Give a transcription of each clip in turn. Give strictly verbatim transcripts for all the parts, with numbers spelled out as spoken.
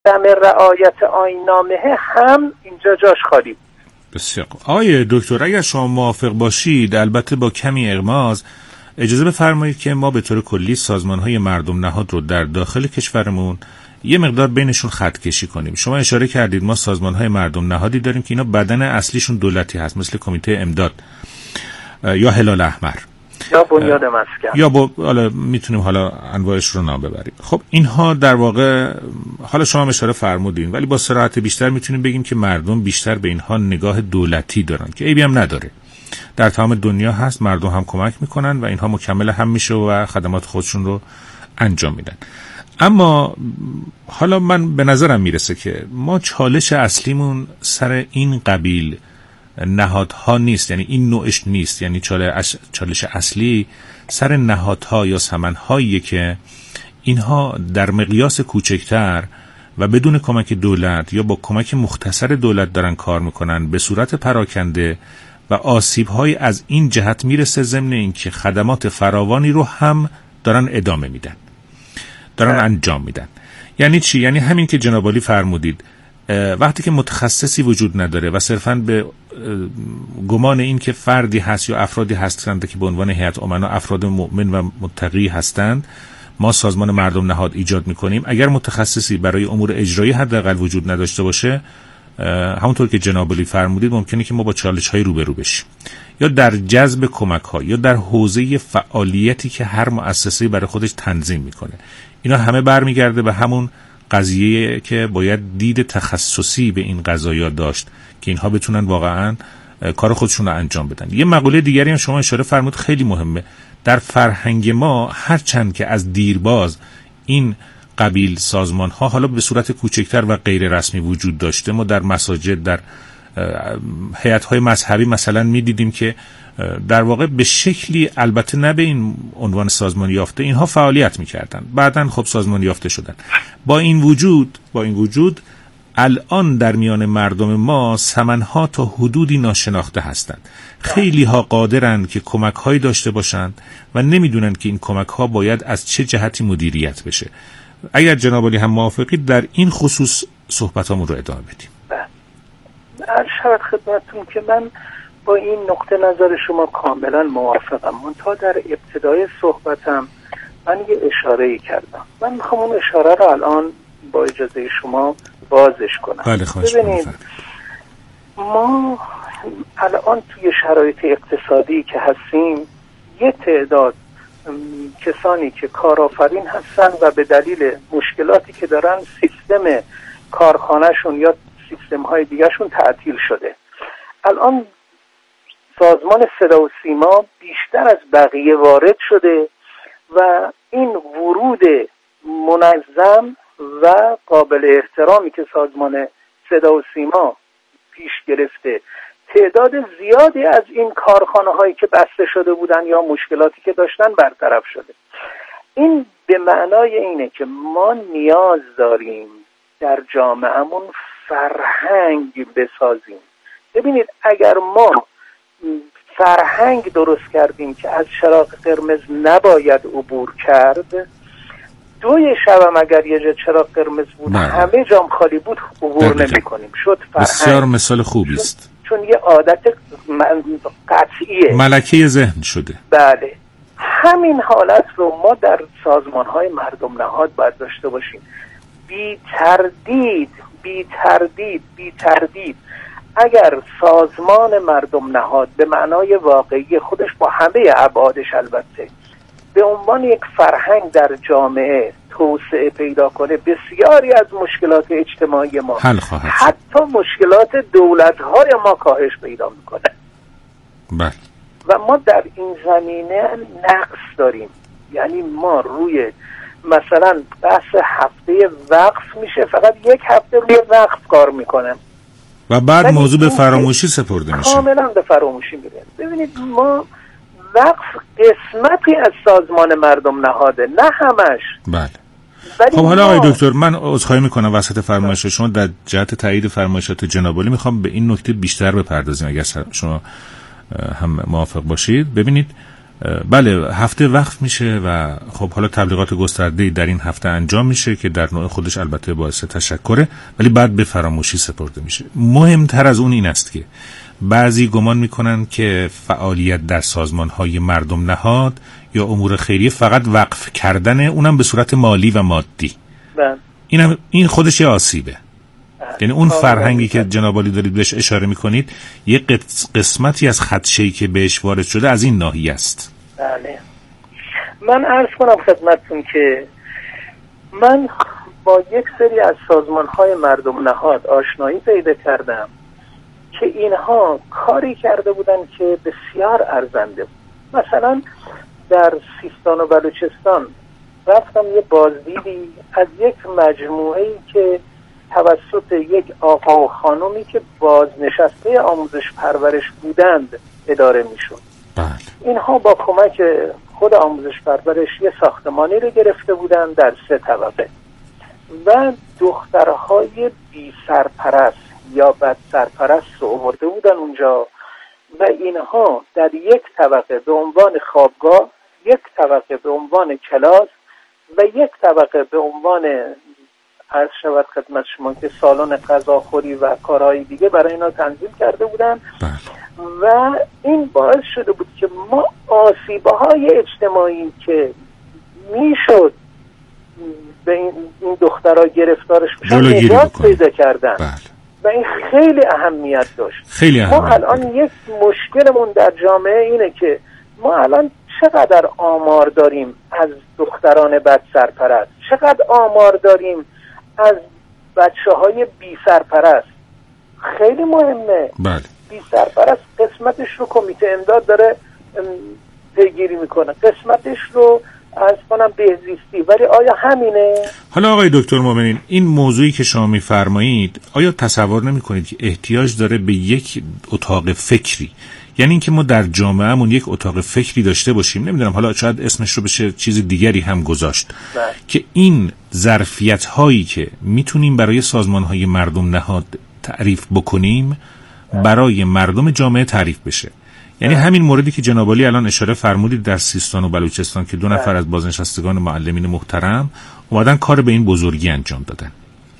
عدم رعایت آیین‌نامه هم اینجا جاش خالی. بسیار آقای دکتر، اگر شما موافق باشید البته با کمی اغماض اجازه بفرمایید که ما به طور کلی سازمان‌های مردم نهاد رو در داخل کشورمون یه مقدار بینشون خط کشی کنیم. شما اشاره کردید ما سازمان‌های مردم نهادی داریم که اینا بدن اصلیشون دولتی هست، مثل کمیته امداد یا هلال احمر یا بنیاد مسکن یا با حالا میتونیم حالا انواعش رو نام ببریم. خب اینها در واقع حالا شما اشاره فرمودین، ولی با صراحت بیشتر میتونیم بگیم که مردم بیشتر به اینها نگاه دولتی دارن که عیبی هم نداره. در تمام دنیا هست، مردم هم کمک میکنن و اینها مکمل هم میشه و خدمات خودشون رو انجام میدن. اما حالا من به نظرم میرسه که ما چالش اصلیمون سر این قبیل نهادها نیست، یعنی این نوعش نیست، یعنی چالش اصلی سر نهادها یا سمنهایی که اینها در مقیاس کوچکتر و بدون کمک دولت یا با کمک مختصر دولت دارن کار میکنن به صورت پراکنده و آسیب‌های از این جهت میرسه، ضمن اینکه خدمات فراوانی رو هم دارن ادامه میدن، دارن انجام میدن. یعنی چی؟ یعنی همین که جناب عالی فرمودید، وقتی که متخصصی وجود نداره و صرفاً به گمان این که فردی هست یا افرادی هستند که به عنوان هیئت امنا افراد مؤمن و متقی هستند ما سازمان مردم نهاد ایجاد میکنیم، اگر متخصصی برای امور اجرایی حداقل وجود نداشته باشه، همونطور که جناب علی فرمودید ممکنه که ما با چالش‌های روبرو بشیم، یا در جذب کمک‌ها یا در حوزه فعالیتی که هر مؤسسه‌ای برای خودش تنظیم میکنه. اینا همه برمیگرده به همون قضیه که باید دید تخصصی به این قضایا داشت که اینها بتونن واقعا کار خودشون رو انجام بدن. یه مقوله دیگری هم شما اشاره فرمود خیلی مهمه. در فرهنگ ما هرچند که از دیرباز این قبیل سازمان ها حالا به صورت کوچکتر و غیر رسمی وجود داشته، ما در مساجد، در هیئت های مذهبی مثلا میدیدیم که در واقع به شکلی، البته نه به این عنوان سازمان یافته، اینها فعالیت میکردن، بعدن خب سازمان یافته شدن. با این وجود با این وجود الان در میان مردم ما سمنها تا حدودی ناشناخته هستند. خیلی ها قادرن که کمک هایی داشته باشند و نمیدونن که این کمک ها باید از چه جهتی مدیریت بشه. اگر جناب علی هم موافقید در این خصوص صحبتامون رو ادامه بدیم. عرض شود خدمتتون که من با این نقطه نظر شما کاملا موافقم. من تا در ابتدای صحبتم من یه اشاره‌ای کردم، من میخوام اون اشاره رو الان با اجازه شما بازش کنم. بله خواهش ببینید ما الان توی شرایط اقتصادی که هستیم یه تعداد کسانی که کارآفرین هستن و به دلیل مشکلاتی که دارن سیستم کارخانهشون یا سیستم های دیگرشون تعطیل شده. الان سازمان صدا و سیما بیشتر از بقیه وارد شده و این ورود منظم و قابل احترامی که سازمان صدا و سیما پیش گرفته، تعداد زیادی از این کارخانه هایی که بسته شده بودن یا مشکلاتی که داشتن برطرف شده. این به معنای اینه که ما نیاز داریم در جامعهمون فرهنگ بسازیم. ببینید اگر ما فرهنگ درست کردیم که از چراغ قرمز نباید عبور کرد، دوی شبم اگر یه جا چراغ قرمز بود بله. همه جام خالی بود، عبور نمی کنیم. شد فرهنگ. بسیار مثال خوبی است. چون, چون یه عادت قطعیه، ملکه ذهن شده. بله، همین حالت رو ما در سازمان‌های مردم نهاد باید داشته باشیم. بی تردید بی تردید بی تردید اگر سازمان مردم نهاد به معنای واقعی خودش با همه ابعادش البته به عنوان یک فرهنگ در جامعه توسعه پیدا کنه، بسیاری از مشکلات اجتماعی ما حل خواهد، حتی مشکلات دولت‌های ما کاهش پیدا میکنه. بله. و ما در این زمینه نقص داریم. یعنی ما روی مثلا بحث هفته وقف میشه، فقط یک هفته روی وقف کار میکنم و بعد موضوع به فراموشی سپرده میشه، کاملا به فراموشی میره. ببینید ما وقف قسمتی از سازمان مردم نهاده، نه همش. بله. خب حالا آقای دکتر من عذرخواهی میکنم وسط فرمایش شما، در جهت تایید فرمایشات جناب علی میخوام به این نکته بیشتر بپردازیم اگر شما هم موافق باشید. ببینید بله هفته وقف میشه و خب حالا تبلیغات گسترده‌ای در این هفته انجام میشه که در نوع خودش البته باعث تشکره، ولی بعد به فراموشی سپرده میشه. مهمتر از اون این است که بعضی گمان میکنن که فعالیت در سازمان‌های مردم نهاد یا امور خیریه فقط وقف کردن، اونم به صورت مالی و مادی. بله. اینم این خودش یه آسیبه. یعنی اون فرهنگی که جناب عالی دارید بهش اشاره میکنید یه قسمتی از خدشه‌ای که بهش وارد شده از این ناحیه است. بله. من عرض کنم خدمتتون که من با یک سری از سازمان‌های مردم نهاد آشنایی پیدا کردم که اینها کاری کرده بودن که بسیار ارزنده بود. مثلا در سیستان و بلوچستان رفتم یه بازدیدی از یک مجموعه‌ای که توسط یک آقا و خانومی که بازنشسته آموزش پرورش بودند اداره میشد. بله. اینها با کمک خود آموزش پرورش یه ساختمانی رو گرفته بودند در سه طبقه و دخترهای بی سرپرست یا بد سرپرست رو آورده بودن اونجا و اینها در یک طبقه به عنوان خوابگاه، یک طبقه به عنوان کلاس و یک طبقه به عنوان عرض شود خدمت شما که سالن غذاخوری و کارهای دیگه برای اینا تنظیم کرده بودن. بله. و این باعث شده بود که ما آسیب‌های اجتماعی که میشد به این, این دخترها گرفتارش بشن نجات پیدا کردن. بله. و این خیلی اهمیت داشت. خیلی اهمیت. ما الان یک مشکلمون در جامعه اینه که ما الان چقدر آمار داریم از دختران بد سرپرست، چقدر آمار داریم از بچه های بی سرپرست. خیلی مهمه. بله. بی سرپرست قسمتش رو کمیته امداد داره پیگیری میکنه، قسمتش رو از کنم بهزیستی، ولی آیا همینه؟ حالا آقای دکتر مومنین این موضوعی که شما میفرمایید آیا تصور نمی کنید که احتیاج داره به یک اتاق فکری؟ یعنی اینکه ما در جامعهمون یک اتاق فکری داشته باشیم، نمیدونم حالا شاید اسمش رو بشه چیز دیگری هم گذاشت، بله. که این ظرفیت هایی که میتونیم برای سازمان های مردم نهاد تعریف بکنیم برای مردم جامعه تعریف بشه. یعنی همین موردی که جناب عالی الان اشاره فرمودید در سیستان و بلوچستان که دو نفر از بازنشستگان معلمین محترم اومدن کار به این بزرگی انجام دادن.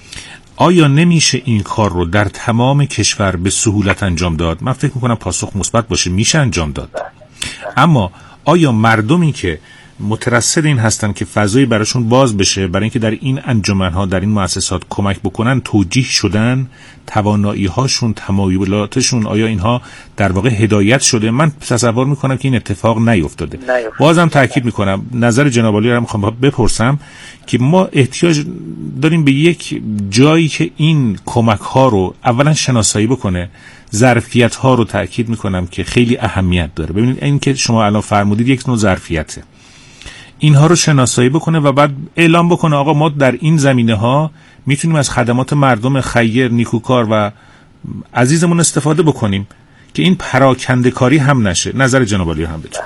آیا نمیشه این کار رو در تمام کشور به سهولت انجام داد؟ من فکر میکنم پاسخ مثبت باشه، میشه انجام داد. اما آیا مردمی که مترصد این هستن که فضایی براشون باز بشه برای اینکه در این انجمنها در این مؤسسات کمک بکنن توجیه شدن؟ توانایی هاشون، تمایلاتشون آیا اینها در واقع هدایت شده؟ من تصور میکنم که این اتفاق نیفتاده. بازم تاکید میکنم نظر جناب عالی رو میخوام بپرسم که ما احتیاج داریم به یک جایی که این کمک ها رو اولا شناسایی بکنه، ظرفیت ها رو تاکید میکنم که خیلی اهمیت داره. ببینید این که شما الان فرمودید یک نوع ظرفیته، اینها رو شناسایی بکنه و بعد اعلام بکنه آقا ما در این زمینه ها میتونیم از خدمات مردم خیر، نیکوکار و عزیزمون استفاده بکنیم که این پراکنده کاری هم نشه. نظر جناب عالی هم بده.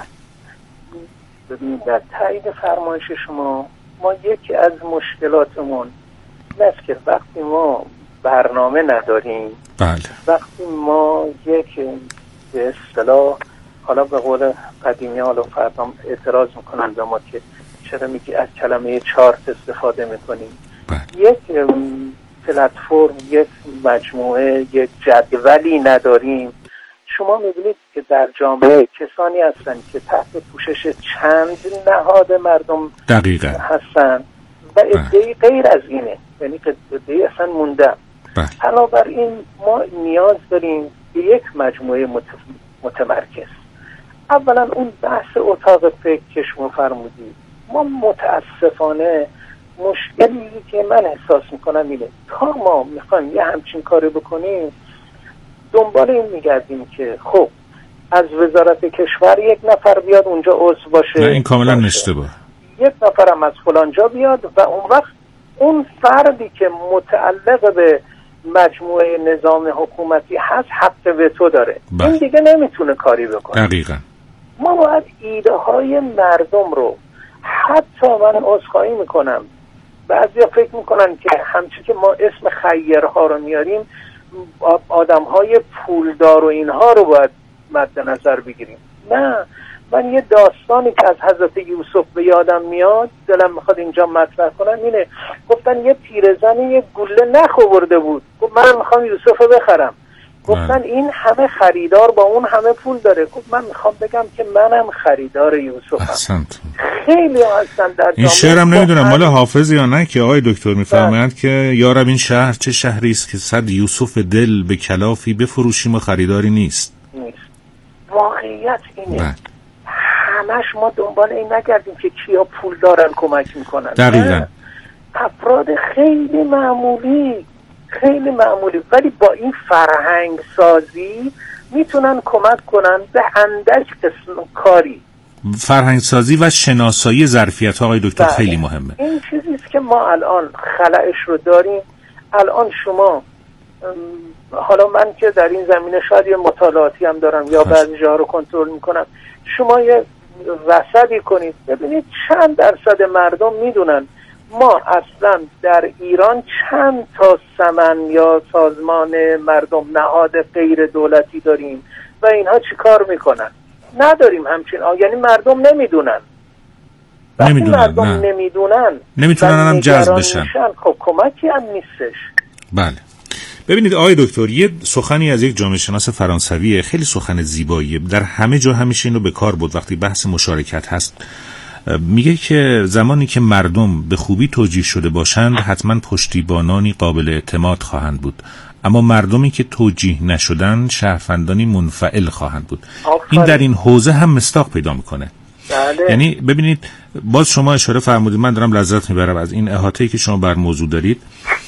ببینید در تایید فرمایش شما ما یکی از مشکلاتمون این است که وقتی ما برنامه نداریم، بله. وقتی ما یک به اصطلاح حالا به قول قدیمی حالا فردام اعتراض میکنن به ما که چرا میگی از کلمه چارت استفاده میکنیم، بله. یک پلتفرم، یک مجموعه، یک جدولی نداریم. شما میبینید که در جامعه کسانی هستن که تحت پوشش چند نهاد مردم دقیقا هستن و عده‌ای غیر از اینه، یعنی عده‌ای اصلا موندن. علاوه بر این ما نیاز داریم به یک مجموعه متمرکز. اولا اون بحث اتاق فکر که شما فرمودید، ما متاسفانه مشکلی که من احساس میکنم اینه تا ما میخوایم یه همچین کاری بکنیم دنبال این میگردیم که خب از وزارت کشور یک نفر بیاد اونجا عضو باشه. نه این کاملا اشتباه. یک نفرم از فلانجا بیاد و اون وقت اون فردی که متعلق به مجموعه نظام حکومتی هست حق وتو داره. بله. این دیگه نمیتونه کاری بکنه. دقیقاً. ما باید ایده های مردم رو، حتی من عذرخواهی میکنم بعضیا فکر میکنن که همچون که ما اسم خیرها رو میاریم آدم های پولدار و اینها رو باید مد نظر بگیریم. نه، من یه داستانی که از حضرت یوسف به یادم میاد، دلم میخواد اینجا مطرح کنم اینه. گفتن یه پیرزنی یه گوله نخورده بود، گفت من میخوام یوسف رو بخرم. گفتن این همه خریدار با اون همه پول داره. گفت من میخوام بگم که منم خریدار یوسفم. خیلی هستن در این شعرم نمیدونم مال حافظ یا نه که آقای دکتر میفرمایند که یارب این شهر چه شهری است که صد یوسف دل به کلافی بفروشیم و خریداری نیست. نیست. واقعیت اینه. بله. همش ما دنبال این نگردیم که کیا پول دارن کمک میکنن. دقیقاً. افراد خیلی معمولی خیلی معمولی ولی با این فرهنگ سازی میتونن کمک کنن به اندک قسم کاری. فرهنگ سازی و شناسایی ظرفیت ها آقای دکتر خیلی مهمه. این چیزیست که ما الان خلأش رو داریم. الان شما حالا من که در این زمینه شاید یه مطالعاتی هم دارم یا بعضی جاها رو کنترل میکنم، شما یه رصدی کنید ببینید چند درصد مردم میدونن ما اصلا در ایران چند تا سمن یا سازمان مردم نهاد غیر دولتی داریم و اینها چی کار میکنن. نداریم همچین آه. یعنی مردم نمیدونن. نمیدونن مردم نه. نمیدونن نمیتونن هم جذب بشن. خب کمکی هم نیستش. بله. ببینید آقای دکتر، یه سخنی از یک جامعه شناس فرانسویه، خیلی سخن زیباییه، در همه جا همیشه اینو به کار بود وقتی بحث مشارکت هست. میگه که زمانی که مردم به خوبی توجیه شده باشند حتما پشتیبانانی قابل اعتماد خواهند بود، اما مردمی که توجیه نشدن شهروندانی منفعل خواهند بود. آفره. این در این حوزه هم مصداق پیدا میکنه. بله. یعنی ببینید باز شما اشاره فرمودید، من دارم لذت میبرم از این احاطه‌ای که شما بر موضوع دارید.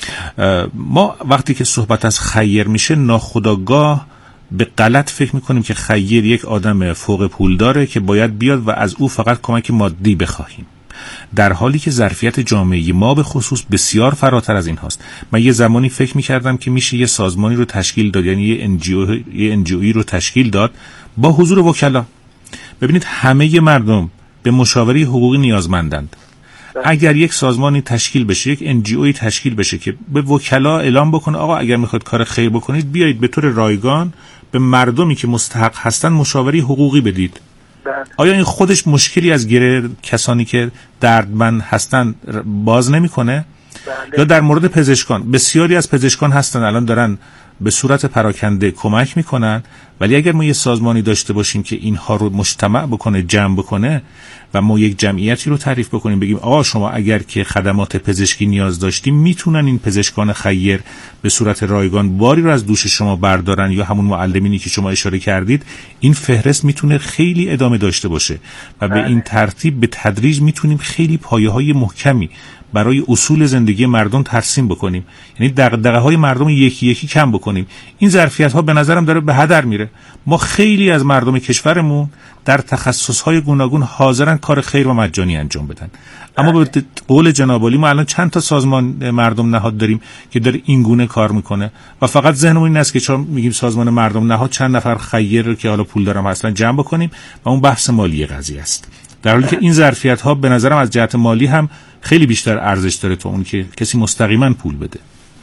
ما وقتی که صحبت از خیر میشه ناخودآگاه به غلط فکر میکنیم که خیر یک آدم فوق پول داره که باید بیاد و از او فقط کمک مادی بخواهیم، در حالی که ظرفیت جامعه ما به خصوص بسیار فراتر از این هاست. من یه زمانی فکر میکردم که میشه یه سازمانی رو تشکیل داد، یعنی یه انجیو یه انجیویی رو تشکیل داد با حضور وکلا. ببینید همه مردم به مشاوره حقوقی نیازمندند. اگر یک سازمانی تشکیل بشه، یک انجیویی تشکیل بشه که به وکلا اعلام بکنه آقا اگر میخواید کار خیر بکنید بیایید به طور رایگان به مردمی که مستحق هستن مشاوره حقوقی بدید. بله. آیا این خودش مشکلی از گره کسانی که دردمند هستن باز نمیکنه؟ بله. یا در مورد پزشکان، بسیاری از پزشکان هستن الان دارن به صورت پراکنده کمک میکنن، ولی اگر ما یه سازمانی داشته باشیم که اینها رو مجتمع بکنه، جمع بکنه و ما یک جمعیتی رو تعریف بکنیم بگیم آقا شما اگر که خدمات پزشکی نیاز داشتیم میتونن این پزشکان خیر به صورت رایگان باری رو از دوش شما بردارن، یا همون معلمینی که شما اشاره کردید، این فهرست میتونه خیلی ادامه داشته باشه و به این ترتیب به تدریج میتونیم خیلی پایه‌های محکمی برای اصول زندگی مردم ترسیم بکنیم، یعنی دغدغه های مردم یکی یکی کم بکنیم. این ظرفیت ها به نظرم داره به هدر میره. ما خیلی از مردم کشورمون در تخصص های گوناگون حاضرن کار خیر و مجانی انجام بدن، اما به قول جناب عالی ما الان چند تا سازمان مردم نهاد داریم که داره این گونه کار میکنه و فقط ذهنمون این است که چون میگیم سازمان مردم نهاد چند نفر خیر که حالا پول دارن اصلا جمع بکنیم و اون بحث مالی قضیه است، در حالی که این ظرفیت ها به نظرم از جهت مالی هم خیلی بیشتر ارزش داره تا اون که کسی مستقیما پول بده.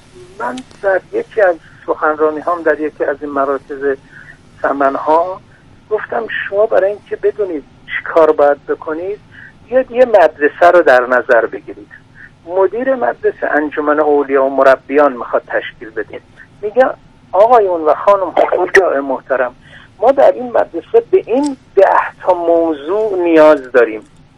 من در یکی از سخنرانی هام در یکی از این مراکز ثمن ها گفتم شما برای اینکه بدونید چی کار باید بکنید یه یه مدرسه رو در نظر بگیرید. مدیر مدرسه انجمن اولیا و مربیان میخواد تشکیل بدید. میگه آقایون و خانم حضار محترم، ما در این مدرسه به این ده تا موضوع نیاز داریم.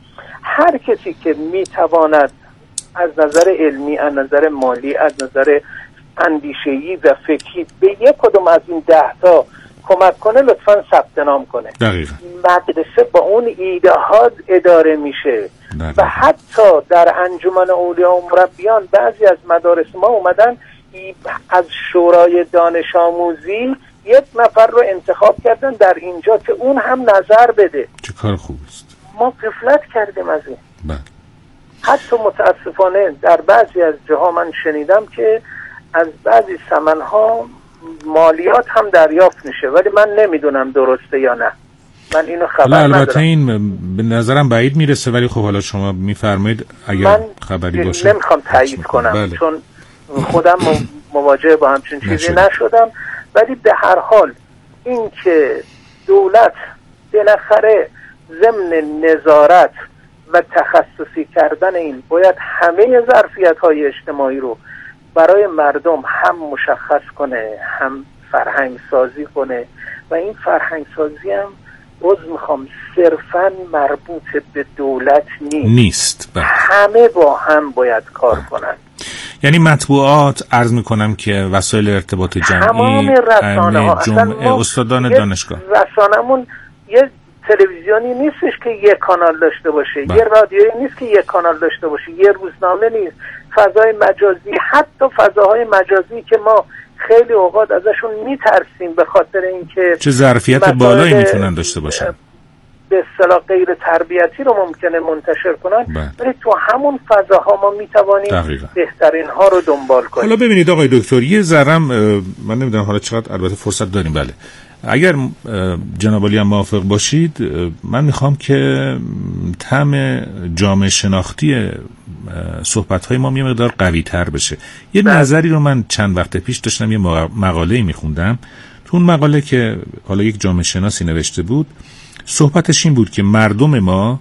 هر کسی که میتواند از نظر علمی، از نظر مالی، از نظر اندیشه‌ای و فکری به یک کدوم از این ده تا کمک کنه لطفاً ثبت نام کنه. دقیقاً. مدرسه با اون ایده ها اداره میشه. دقیقا. و حتی در انجمن اولیا و مربیان بعضی از مدارس ما اومدن از شورای دانش آموزی یک نفر رو انتخاب کردن در اینجا که اون هم نظر بده. چه کار خوب است. ما غفلت کردیم از این. بله. حتی متاسفانه در بعضی از جاها من شنیدم که از بعضی ثمنها مالیات هم دریافت میشه، ولی من نمیدونم درسته یا نه. من اینو خبر ندارم. البته این به نظرم بعید میرسه، ولی خب حالا شما میفرمایید اگر خبری باشه. من نمیخوام تایید کنم. بله. چون خودم مواجه با همچین چیزی نشد. نشدم، ولی به هر حال این که دولت بالاخره ضمن نظارت و تخصصی کردن این باید همه ظرفیت‌های اجتماعی رو برای مردم هم مشخص کنه، هم فرهنگ سازی کنه و این فرهنگ سازی هم باز میخوام صرفاً مربوط به دولت نیست نیست بله. همه با هم باید کار بله. کنن. یعنی مطبوعات، عرض میکنم که وسایل ارتباط جمعی، رسانه جمعه، استادان دانشگاه، رسانمون یه تلویزیونی نیستش که یک کانال داشته باشه بله. یه رادیویی نیست که یک کانال داشته باشه، یه روزنامه نیست، فضای مجازی، حتی فضاهای مجازی که ما خیلی اوقات ازشون میترسیم به خاطر اینکه چه ظرفیت بالایی میتونن داشته باشن، به اصطلاح غیر تربیتی رو ممکنه منتشر کنن، ولی تو همون فضاها ما میتوانیم دقیقا. بهترین ها رو دنبال کنیم. حالا ببینید آقای دکتر، یه ذرم من نمیدونم حالا چقدر البته فرصت داریم، بله اگر جناب عالی هم موافق باشید من میخوام که طعم جامعه شناختی صحبت‌های ما یه مقدار قوی تر بشه. یه بله. نظری رو من چند وقت پیش داشتم، یه مقاله‌ای میخوندم، تو اون مقاله که حالا یک جامعه شناسی نوشته بود، صحبتش این بود که مردم ما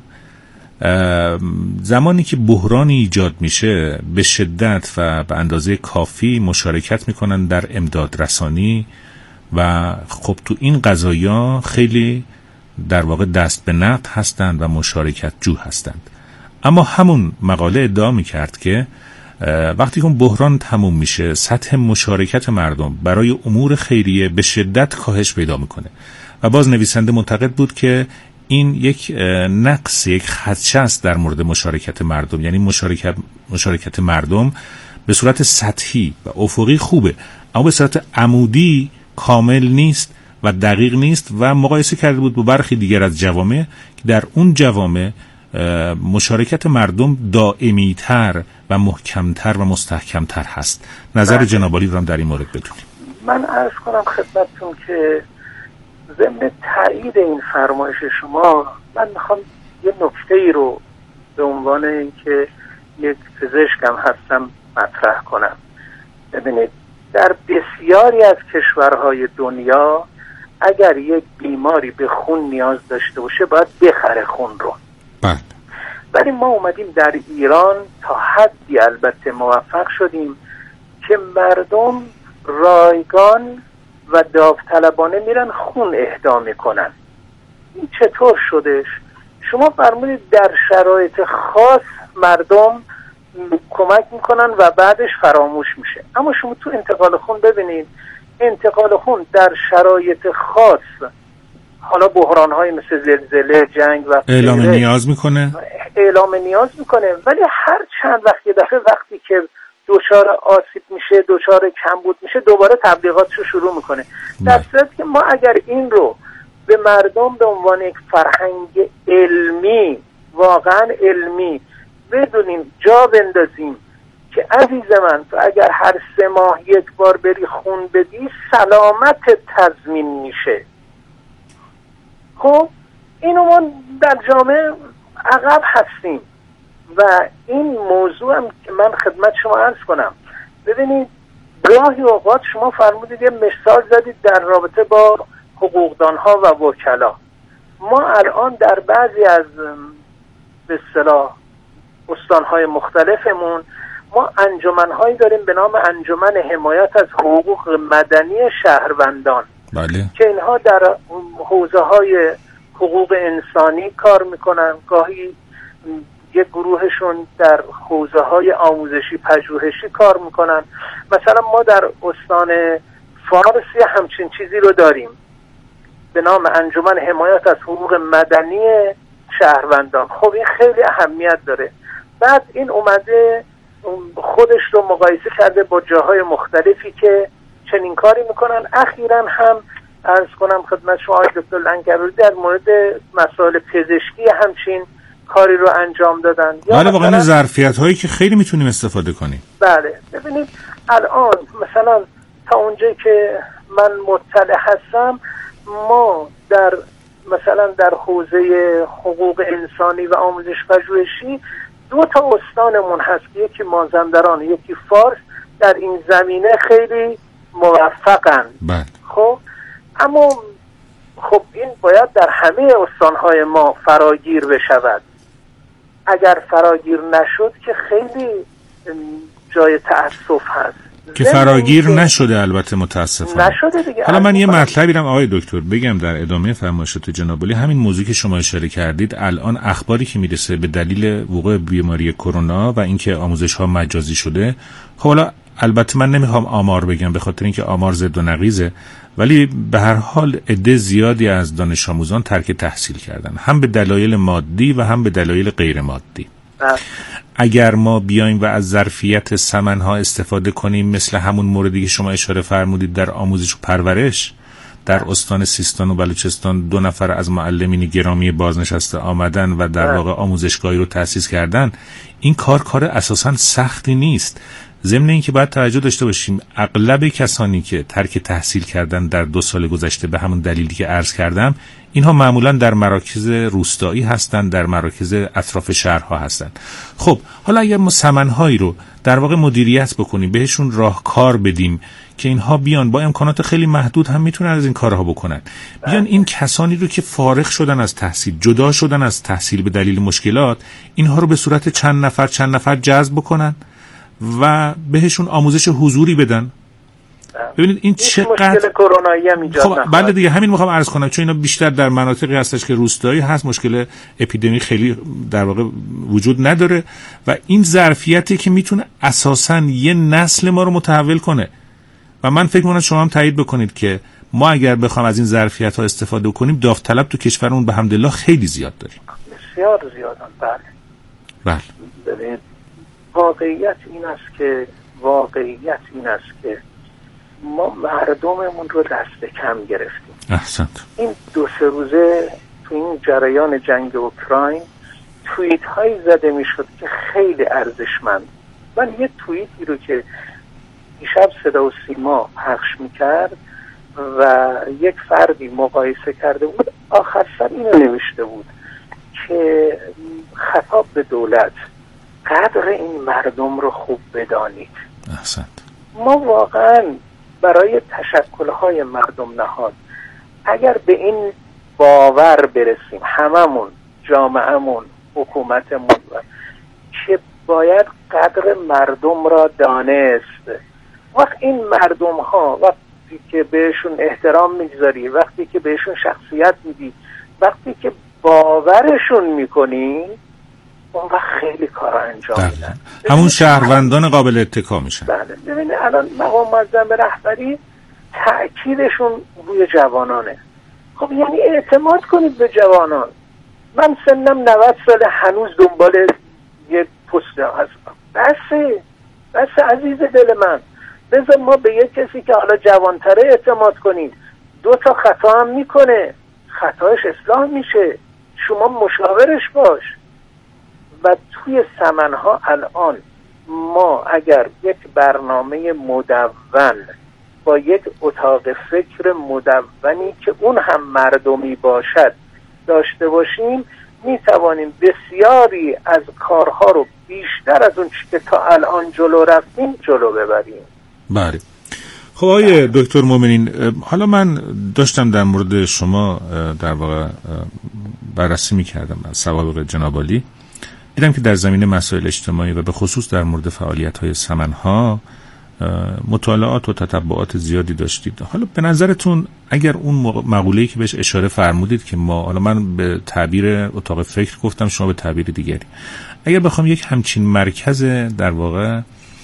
زمانی که بحرانی ایجاد میشه به شدت و به اندازه کافی مشارکت میکنن در امداد رسانی و خب تو این قضایا خیلی در واقع دست به نقد هستند و مشارکت جو هستند. اما همون مقاله ادعا میکرد که وقتی که اون بحران تموم میشه سطح مشارکت مردم برای امور خیریه به شدت کاهش پیدا میکنه و باز نویسنده معتقد بود که این یک نقص، یک خدشه است در مورد مشارکت مردم. یعنی مشارکت مشارکت مردم به صورت سطحی و افقی خوبه، اما به صورت عمودی کامل نیست و دقیق نیست و مقایسه کرده بود با برخی دیگر از جوامع که در اون جوامع مشارکت مردم دائمی تر و محکمتر و مستحکمتر هست. نظر من... جناب عالی رو هم در این مورد بدونیم. من عرض کنم خدمتتون که ضمن تایید این فرمایش شما من میخوام یه نکته ای رو به عنوان اینکه یک پزشکم هستم مطرح کنم. ببینید در بسیاری از کشورهای دنیا اگر یک بیماری به خون نیاز داشته باشه باید بخره خون رو. بله. ولی ما اومدیم در ایران تا حدی البته موفق شدیم که مردم رایگان و داوطلبانه میرن خون اهدا میکنن. این چطور شدش؟ شما فرمودید در شرایط خاص مردم کمک میکنن و بعدش فراموش میشه، اما شما تو انتقال خون ببینید انتقال خون در شرایط خاص، حالا بحران‌های مثل زلزله، جنگ و اعلام نیاز میکنه اعلام نیاز میکنه ولی هر چند وقت یه دفعه وقتی که دچار آسیب میشه، دچار کمبود میشه، دوباره تبلیغاتشو شروع میکنه. در صورتی که ما اگر این رو به مردم به عنوان یک فرهنگ علمی، واقعا علمی بدونیم، جا بندازیم که عزیز من تو اگر هر سه ماه یک بار بری خون بدی سلامت تضمین میشه. خب اینو ما در جامعه عقب هستیم و این موضوع هم که من خدمت شما عرض کنم. ببینید گاهی اوقات شما فرمودید یه مثال زدید در رابطه با حقوقدانها و وکلا. ما الان در بعضی از به اصطلاح استانهای مختلفمون ما انجمنهایی داریم به نام انجمن حمایت از حقوق مدنی شهروندان. بله. که اینها در حوزه های حقوق انسانی کار میکنن، گاهی یک گروهشون در حوزه های آموزشی پژوهشی کار میکنن. مثلا ما در استان فارس همچین چیزی رو داریم به نام انجمن حمایت از حقوق مدنی شهروندان. خب این خیلی اهمیت داره. بعد این اومده خودش رو مقایسه کرده با جاهای مختلفی که چنین کاری میکنن. اخیراً هم عرض کنم خدمت شما آقای دکتر لنگرودی در مورد مسائل پزشکی همچین کاری رو انجام دادن. بله واقعا ظرفیت هایی که خیلی میتونیم استفاده کنیم. بله ببینید الان مثلا تا اونجایی که من مطلع هستم ما در مثلا در حوزه حقوق انسانی و آموزش پژوهشی دو تا استانمون هست، یکی مازندران یکی فارس، در این زمینه خیلی موفقن. بله. خب اما خب این باید در همه استانهای ما فراگیر بشود. اگر فراگیر نشد که خیلی جای تأسف هست که فراگیر نشده. البته متاسفانه نشده دیگه. حالا من یه مطلبی رم آقای دکتر بگم در ادامه فرمایشات جناب عالی. همین موضوعی که شما اشاره کردید، الان اخباری که میرسه به دلیل وقوع بیماری کرونا و اینکه آموزش ها مجازی شده، خب حالا البته من نمیخوام آمار بگم به خاطر اینکه آمار ضد و نقیضه، ولی به هر حال عده زیادی از دانش آموزان ترک تحصیل کردن، هم به دلایل مادی و هم به دلایل غیر مادی. اگر ما بیایم و از ظرفیت ثمنها استفاده کنیم، مثل همون موردی که شما اشاره فرمودید در آموزش و پرورش، در استان سیستان و بلوچستان دو نفر از معلمین گرامی بازنشسته آمدن و در واقع آموزشگاهی رو تأسیس کردن، این کار کار اساساً سختی نیست. ضمن این که باید توجه داشته باشیم اغلب کسانی که ترک تحصیل کردن در دو سال گذشته به همون دلیلی که عرض کردم، اینها معمولا در مراکز روستایی هستند، در مراکز اطراف شهرها هستند. خب حالا اگر ما ثمنهایی رو در واقع مدیریت بکنیم، بهشون راهکار بدیم که اینها بیان با امکانات خیلی محدود هم میتونن از این کارها بکنن، بیان این کسانی رو که فارغ شدن از تحصیل، جدا شدن از تحصیل به دلیل مشکلات، اینها رو به صورت چند نفر چند نفر جذب بکنن و بهشون آموزش حضوری بدن. ببینید این چقدر مشکل کرونایی هم ایجاد خب بله دیگه، همین میخوام عرض کنم، چون اینا بیشتر در مناطقی هستش که روستایی هست، مشکل اپیدمی خیلی در واقع وجود نداره و این ظرفیتی که میتونه اساساً یه نسل ما رو متحول کنه. و من فکر می‌کنم شما هم تایید بکنید که ما اگر بخوام از این ظرفیت‌ها استفاده کنیم، داوطلب تو کشورمون به حمدالله خیلی زیاد داریم. بسیار زیادن. بله بله. ببینید واقعیت این است که واقعیت این است که ما مردممون رو دست کم گرفتیم. احسنت. این دو سه روزه تو این جریان جنگ اوکراین توییت هایی زده میشد که خیلی ارزشمند. من یه توییتی رو که دیشب صدا و سیما پخش میکرد و یک فردی مقایسه کرده بود، آخر سر اینو نوشته بود که خطاب به دولت، قدر این مردم رو خوب بدانید. احسنت. ما واقعا برای تشکل‌های مردم نهاد اگر به این باور برسیم، هممون، جامعهمون، حکومتمون، که باید قدر مردم را دانست، وقت این مردم ها وقتی که بهشون احترام میگذاری، وقتی که بهشون شخصیت میدی، وقتی که باورشون میکنی، اون وقت خیلی کارا انجام میدن. همون شهروندان قابل اتکا میشن. بله. ببینید الان مقام معظم رهبری تأکیدشون روی جوانانه. خب یعنی اعتماد کنید به جوانان. من سنم نود ساله، هنوز دنبال یه پست هستم. بسه بسه عزیز دل من، بذار ما به یه کسی که حالا جوانتره اعتماد کنیم. دو تا خطا هم میکنه، خطاش اصلاح میشه، شما مشاورش باش. و توی سمنها الان ما اگر یک برنامه مدون با یک اتاق فکر مدونی که اون هم مردمی باشد داشته باشیم، می توانیم بسیاری از کارها رو بیشتر از اون که تا الان جلو رفتیم جلو ببریم. بله. خب آقای دکتر مومنین، حالا من داشتم در مورد شما در واقع بررسی می کردم از سوابق جناب عالی، دیدم که در زمینه مسائل اجتماعی و به خصوص در مورد فعالیت‌های سمنها مطالعات و تتبعات زیادی داشتید. حالا به نظرتون اگر اون مقوله‌ای که بهش اشاره فرمودید که ما، حالا من به تعبیر اتاق فکر گفتم، شما به تعبیر دیگری، اگر بخوام یک همچین مرکز در واقع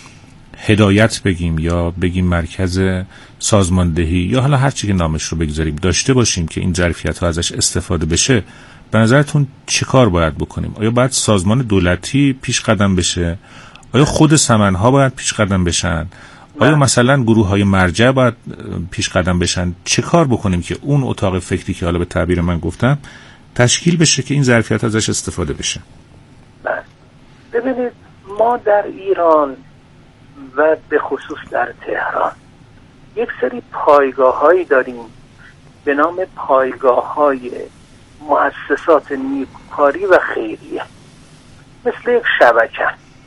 هدایت بگیم یا بگیم مرکز سازماندهی یا حالا هر چی که نامش رو بگذاریم داشته باشیم که این ظرفیت‌ها ازش استفاده بشه، به نظرتون چه کار باید بکنیم؟ آیا باید سازمان دولتی پیش قدم بشه؟ آیا خود سمنها باید پیش قدم بشن؟ آیا مثلا گروه های مرجع باید پیش قدم بشن؟ چه کار بکنیم که اون اتاق فکری که حالا به تعبیر من گفتم تشکیل بشه که این ظرفیت ازش استفاده بشه؟ بله. ببینید ما در ایران و به خصوص در تهران یک سری پایگاه هایی داریم به نام پایگاه های مؤسسات نیکوکاری و خیریه، مثل یک شبکه.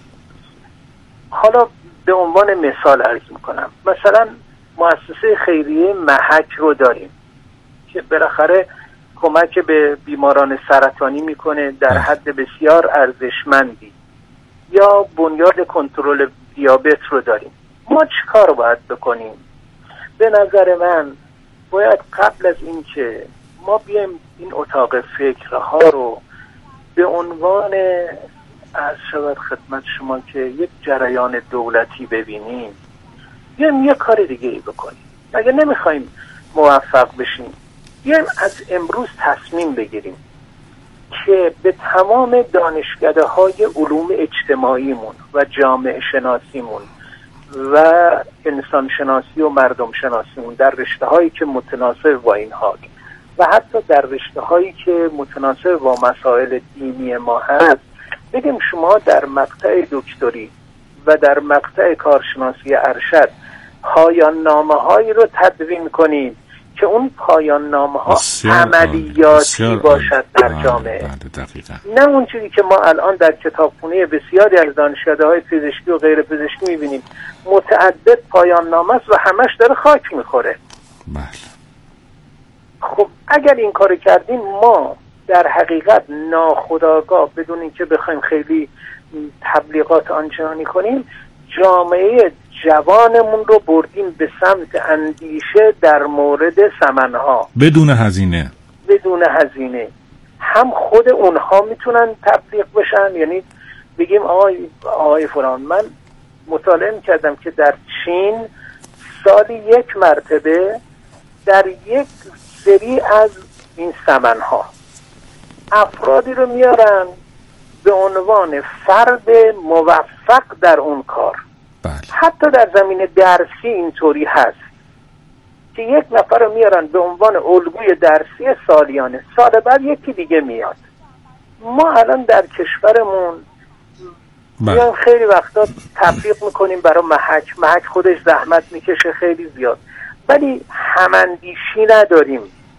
حالا به عنوان مثال عرض میکنم، مثلا مؤسسه خیریه محک رو داریم که بالاخره کمک به بیماران سرطانی میکنه در حد بسیار ارزشمندی، یا بنیاد کنترل دیابت رو داریم. ما چی کار باید بکنیم؟ به نظر من باید قبل از این که ما بیایم این اتاق فکرها رو به عنوان از شود خدمت شما که یک جریان دولتی ببینیم، بیایم یک کار دیگه ای بکنیم. اگه نمیخوایم موفق بشیم، بیایم از امروز تصمیم بگیریم که به تمام دانشکده های علوم اجتماعیمون و جامعه شناسیمون و انسان شناسی و مردم شناسیمون در رشته هایی که متناسب با اینها و حتی در رشته هایی که متناسب با مسائل دینی ما هست، بگیم شما در مقطع دکتری و در مقطع کارشناسی ارشد پایان نامه هایی رو تدوین کنید که اون پایان نامه ها عملیاتی باشد در جامعه، نه اون چیزی که ما الان در کتابخونه بسیاری از دانشکده های پزشکی و غیر پزشکی میبینیم متعدد پایان نامه است و همش داره خاک میخوره. بله. خب اگر این کار کردیم، ما در حقیقت ناخودآگاه بدون اینکه بخوایم خیلی تبلیغات آنچنانی کنیم، جامعه جوانمون رو بردیم به سمت اندیشه در مورد سمنها بدون هزینه. بدون هزینه هم خود اونها میتونن تبلیغ بشن، یعنی بگیم آقای آقای فلان، من مطالعه میکردم که در چین سالی یک مرتبه در یک سری از این سمنها افرادی رو میارن به عنوان فرد موفق در اون کار. بله. حتی در زمین درسی اینطوری هست که یک نفر رو میارن به عنوان الگوی درسی سالیانه، سال بعد یکی دیگه میاد. ما الان در کشورمون میان خیلی وقتا تبلیغ میکنیم برای محک، محک خودش زحمت میکشه خیلی زیاد، ولی هماندیشی نداریم.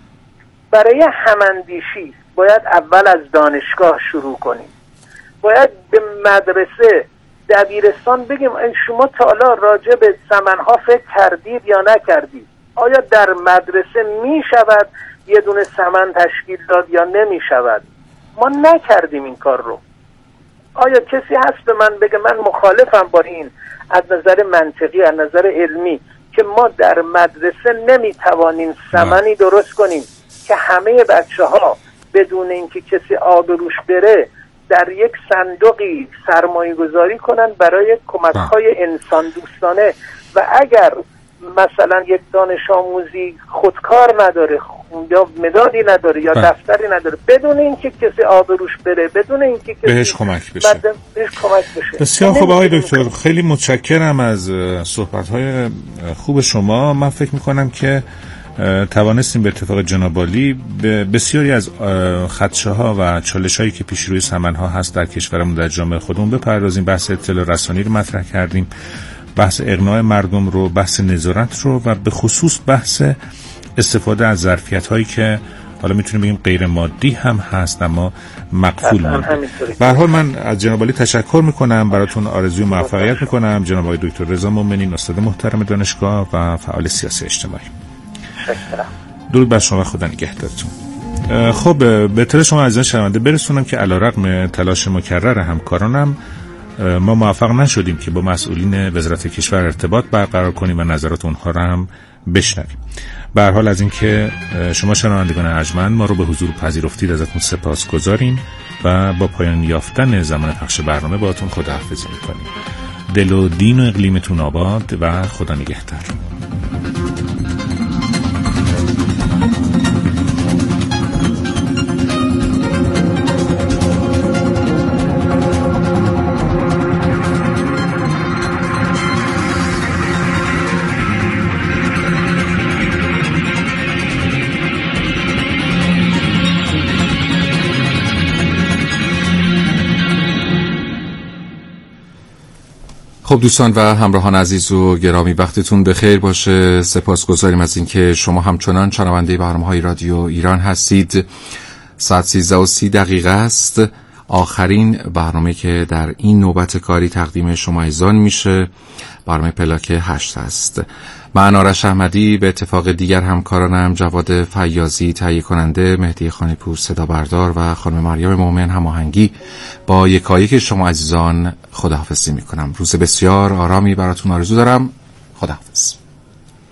برای هماندیشی باید اول از دانشگاه شروع کنیم، باید به مدرسه دبیرستان بگیم شما تا حالا راجع به سمنها فکر کردید یا نکردید؟ آیا در مدرسه می شود یه دونه سمن تشکیل داد یا نمی شود؟ ما نکردیم این کار رو. آیا کسی هست به من بگه من مخالفم با این از نظر منطقی، از نظر علمی، که ما در مدرسه نمی توانیم سمنی درست کنیم که همه بچه ها بدون اینکه کسی آب روش بره در یک صندوقی سرمایه گذاری کنن برای کمک های انسان دوستانه، و اگر مثلا یک دانش آموزی خودکار نداره یا مدادی نداره یا دفتری نداره، بدون اینکه کسی آب روش بره، بدون اینکه کسی بهش کمک بشه بهش کمک بشه. بسیار خوب آقای دکتر، خیلی متشکرم از صحبت‌های خوب شما. من فکر می‌کنم که توانستیم به اتفاق جناب عالی به بسیاری از خدشه‌ها و چالش‌هایی که پیش روی سمن‌ها هست در کشورمون، در جامعه خودمون بپردازیم. بحث اطلاع رسانی رو مطرح کردیم، بحث اقناع مردم رو، بحث نظارت رو، و به خصوص بحث استفاده از ظرفیت‌هایی که حالا میتونیم بگیم غیر مادی هم هست اما مقبول مونده. به هر حال من از جناب عالی تشکر میکنم، براتون آرزوی موفقیت میکنم. جناب آقای دکتر رضا مومنین، استاد محترم دانشگاه و فعال سیاسی اجتماعی. تشکرم. درود بر شما، خدا نگهدارتون. خب به اطلاع شما عزیزان شنونده برسونم که علیرغم تلاش مکرر همکارانم ما موفق نشدیم که با مسئولین وزارت کشور ارتباط برقرار کنیم و نظرات اونها را هم بشنویم. به هر حال از اینکه شما شنوندگان ارجمند ما رو به حضور پذیرفتید ازتون سپاسگزاریم و با پایان یافتن زمان پخش برنامه باهاتون خداحافظی می‌کنیم. دل و دین و اقلیمتون آباد و خدا نگهدار. خب دوستان و همراهان عزیز و گرامی، وقتتون بخیر باشه. سپاسگزاریم از اینکه شما همچنان شنونده برنامه‌های رادیو ایران هستید. ساعت سیزده و سی دقیقه است. آخرین برنامه که در این نوبت کاری تقدیم شما ایزان میشه برنامه پلاک هشت است. من آرش احمدی به اتفاق دیگر همکارانم جواد فیاضی تهیه کننده، مهدی خانیپور صدا بردار و خانم مریم مومن هماهنگی با یکایک شما عزیزان خداحافظی میکنم. روز بسیار آرامی براتون آرزو دارم. خداحافظ.